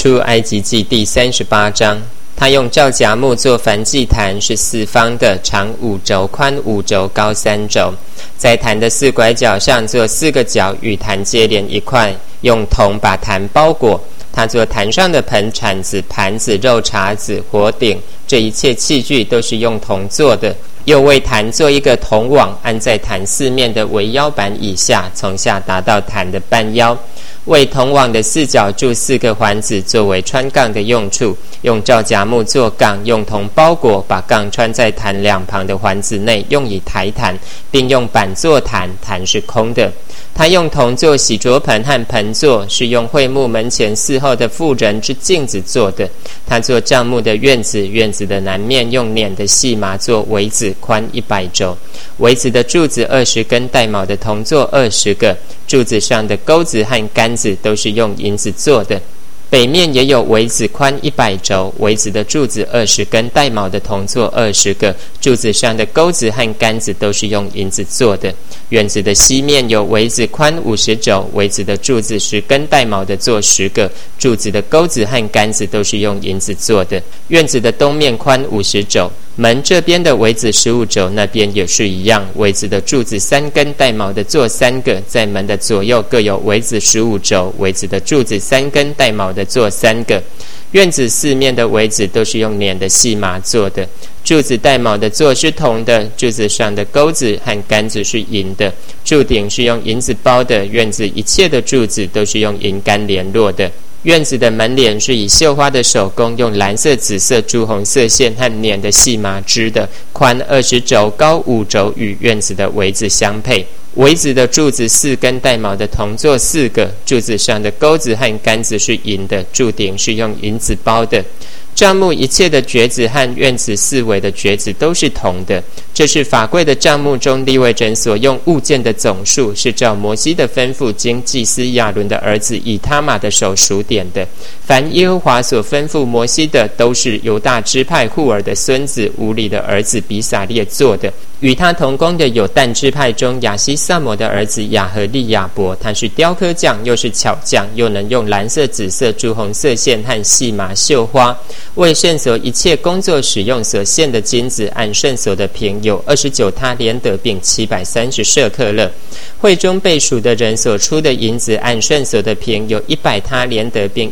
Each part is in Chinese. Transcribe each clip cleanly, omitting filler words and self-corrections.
出埃及记第38章。他用皂荚木做燔祭坛，是四方的，长5肘，宽5肘，高3肘。在坛的4拐角上做4个角，与坛接连一块，用铜把坛包裹。他做坛上的盆、铲子、盘子、肉茬子、火鼎，这一切器具都是用铜做的。又为坛做一个铜网，安在坛四面的围腰板以下，从下达到坛的半腰。为铜网的4角铸4个环子，作为穿杠的用处。用皂荚木做杠，用铜包裹，把杠穿在坛两旁的环子内，用以抬坛，并用板做坛，坛是空的。他用铜做洗濯盆和盆座，是用会幕门前伺候的妇人之镜子做的。他做帐幕的院子，院子的南面用捻的细麻做围子，宽100肘。围子的柱子20根，带卯的铜座20个，柱子上的钩子和杆子都是用银子做的。北面也有围子，宽100肘，围子的柱子20根，带卯的铜座20个，柱子上的钩子和杆子都是用银子做的。院子的西面有围子，宽50肘，围子的柱子10根，带卯的做10个，柱子的钩子和杆子都是用银子做的。院子的东面宽50肘，门这边的围子15肘，那边也是一样，围子的柱子3根，带卯的做3个，在门的左右各有围子15肘，围子的柱子3根，带卯的做3个。院子四面的围子都是用捻的细麻做的。柱子带卯的座是铜的，柱子上的钩子和杆子是银的，柱顶是用银子包的。院子一切的柱子都是用银杆联络的。院子的门帘是以绣花的手工，用蓝色、紫色、朱红色线和捻的细麻织的，宽20肘，高5肘，与院子的围子相配。围子的柱子4根，带卯的铜座4个，柱子上的钩子和杆子是银的，柱顶是用银子包的。帐幕一切的橛子和院子四围的橛子都是铜的。这是法柜的帐幕中利未人所用物件的总数，是照摩西的吩咐，经祭司亚伦的儿子以他玛的手数点的。凡耶和华所吩咐摩西的，都是犹大支派户尔的孙子乌里的儿子比撒列做的。与他同工的有但支派中亚西撒摩的儿子亚和利亚伯，他是雕刻匠，又是巧匠，又能用蓝色、紫色、朱红色线和细麻绣花。为圣所一切工作使用所献的金子，按圣所的平有29他连得，并730舍客勒。会中被数的人所出的银子，按圣所的平有100他连得，并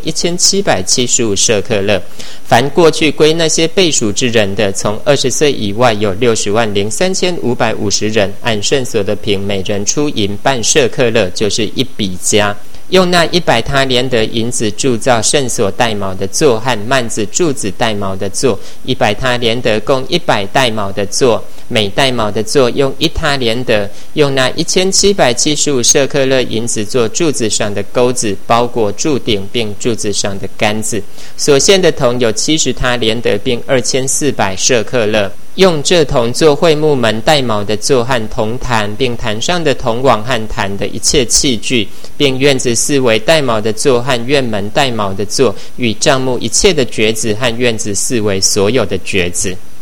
1775舍客勒。凡过去归那些被数之人的，从20岁以外有603550人，按圣所的平每人出银半舍客勒，就是1比加。用那100他连得银子铸造圣所带卯的座和幔子柱子带卯的座，100他连得共100带卯的座，每带卯的座用1他连得。用那1775舍客勒银子做柱子上的钩子，包裹柱顶，并柱子上的杆子。所献的铜有70他连得，并2400舍客勒。用这铜做会幕门带卯的座和铜坛，并坛上的铜网和坛的一切器具，并院子四围带卯的座和院门带卯的座，与帐幕一切的橛子和院子四围所有的橛子。